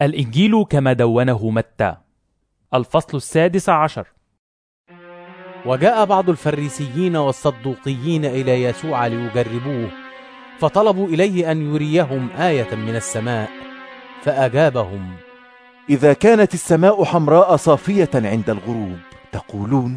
الإنجيل كما دونه متى. الفصل 16. وجاء بعض الفريسيين والصدوقيين إلى يسوع ليجربوه، فطلبوا إليه أن يريهم آية من السماء، فأجابهم: إذا كانت السماء حمراء صافية عند الغروب تقولون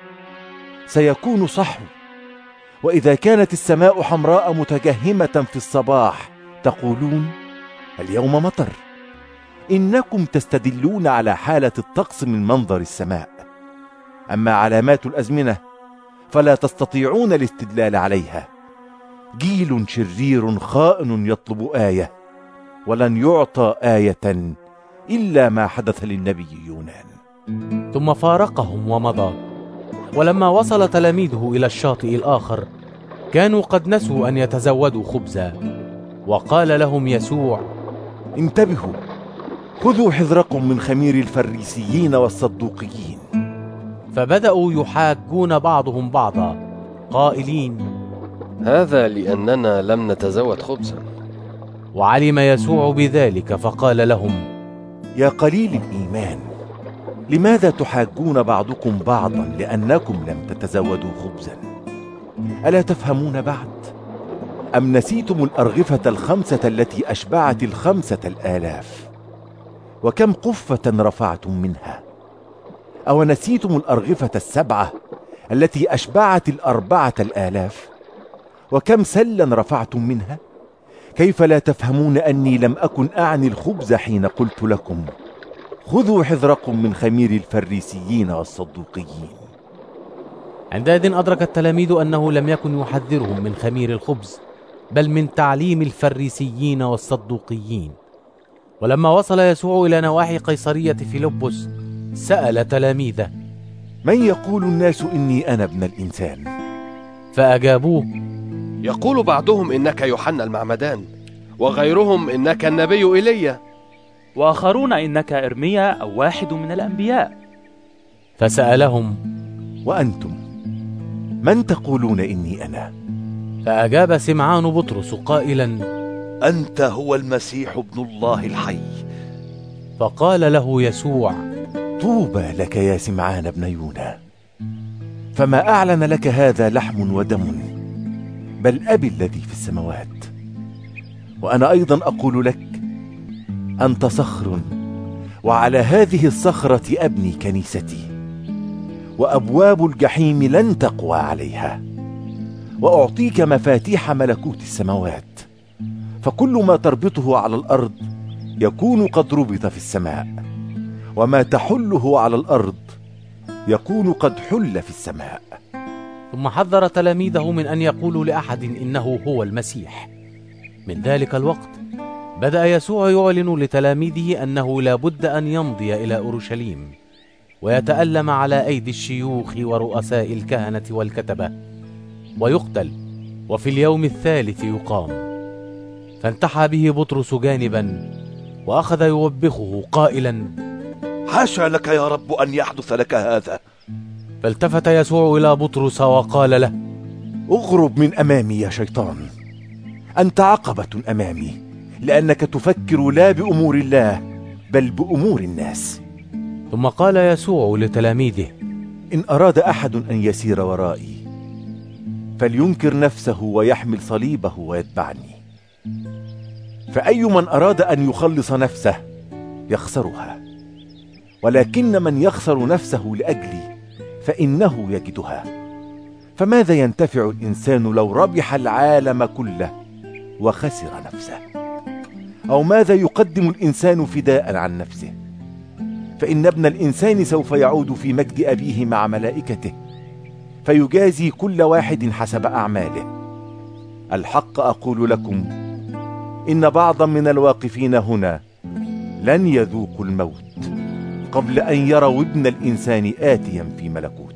سيكون صحو، وإذا كانت السماء حمراء متجهمة في الصباح تقولون اليوم مطر. إنكم تستدلون على حالة الطقس من منظر السماء، أما علامات الأزمنة فلا تستطيعون الاستدلال عليها. جيل شرير خائن يطلب آية، ولن يعطى آية إلا ما حدث للنبي يونان. ثم فارقهم ومضى. ولما وصل تلاميذه إلى الشاطئ الآخر كانوا قد نسوا أن يتزودوا خبزا، وقال لهم يسوع: انتبهوا، خذوا حذركم من خمير الفريسيين والصدوقيين. فبدأوا يحاجون بعضهم بعضا قائلين: هذا لأننا لم نتزود خبزا. وعلم يسوع بذلك فقال لهم: يا قليل الإيمان، لماذا تحاجون بعضكم بعضا لأنكم لم تتزودوا خبزا؟ ألا تفهمون بعد؟ أم نسيتم الأرغفة 5 التي أشبعت 5,000؟ وكم قفة رفعتم منها؟ أو نسيتم الأرغفة 7 التي أشبعت 4,000؟ وكم سلا رفعتم منها؟ كيف لا تفهمون أني لم أكن أعني الخبز حين قلت لكم خذوا حذركم من خمير الفريسيين والصدوقيين؟ عندئذ أدرك التلاميذ أنه لم يكن يحذرهم من خمير الخبز، بل من تعليم الفريسيين والصدوقيين. ولما وصل يسوع إلى نواحي قيصرية فيلبس سأل تلاميذه: من يقول الناس إني أنا ابن الإنسان؟ فأجابوه: يقول بعضهم إنك يوحنا المعمدان، وغيرهم إنك النبي إيليا، وآخرون إنك إرميا أو واحد من الأنبياء. فسألهم: وأنتم من تقولون إني أنا؟ فأجاب سمعان بطرس قائلا: أنت هو المسيح ابن الله الحي. فقال له يسوع: طوبى لك يا سمعان ابن يونا، فما أعلن لك هذا لحم ودم، بل أبي الذي في السماوات. وأنا أيضا أقول لك أنت صخر، وعلى هذه الصخرة أبني كنيستي، وأبواب الجحيم لن تقوى عليها. وأعطيك مفاتيح ملكوت السماوات، فكل ما تربطه على الأرض يكون قد ربط في السماء، وما تحله على الأرض يكون قد حل في السماء. ثم حذر تلاميذه من أن يقولوا لأحد إنه هو المسيح. من ذلك الوقت بدأ يسوع يعلن لتلاميذه أنه لا بد أن يمضي إلى أورشليم ويتألم على أيدي الشيوخ ورؤساء الكهنة والكتبة ويقتل، وفي اليوم الثالث يقام. فانتحى به بطرس جانبا وأخذ يوبخه قائلا: حاشا لك يا رب أن يحدث لك هذا. فالتفت يسوع إلى بطرس وقال له: اغرب من أمامي يا شيطان، أنت عقبة أمامي، لأنك تفكر لا بأمور الله بل بأمور الناس. ثم قال يسوع لتلاميذه: إن أراد أحد أن يسير ورائي فلينكر نفسه ويحمل صليبه ويتبعني. فأي من أراد أن يخلص نفسه يخسرها، ولكن من يخسر نفسه لأجلي فإنه يجدها. فماذا ينتفع الإنسان لو ربح العالم كله وخسر نفسه؟ أو ماذا يقدم الإنسان فداء عن نفسه؟ فإن ابن الإنسان سوف يعود في مجد أبيه مع ملائكته، فيجازي كل واحد حسب أعماله. الحق أقول لكم إن بعضا من الواقفين هنا لن يذوقوا الموت قبل أن يروا ابن الإنسان آتيا في ملكوته.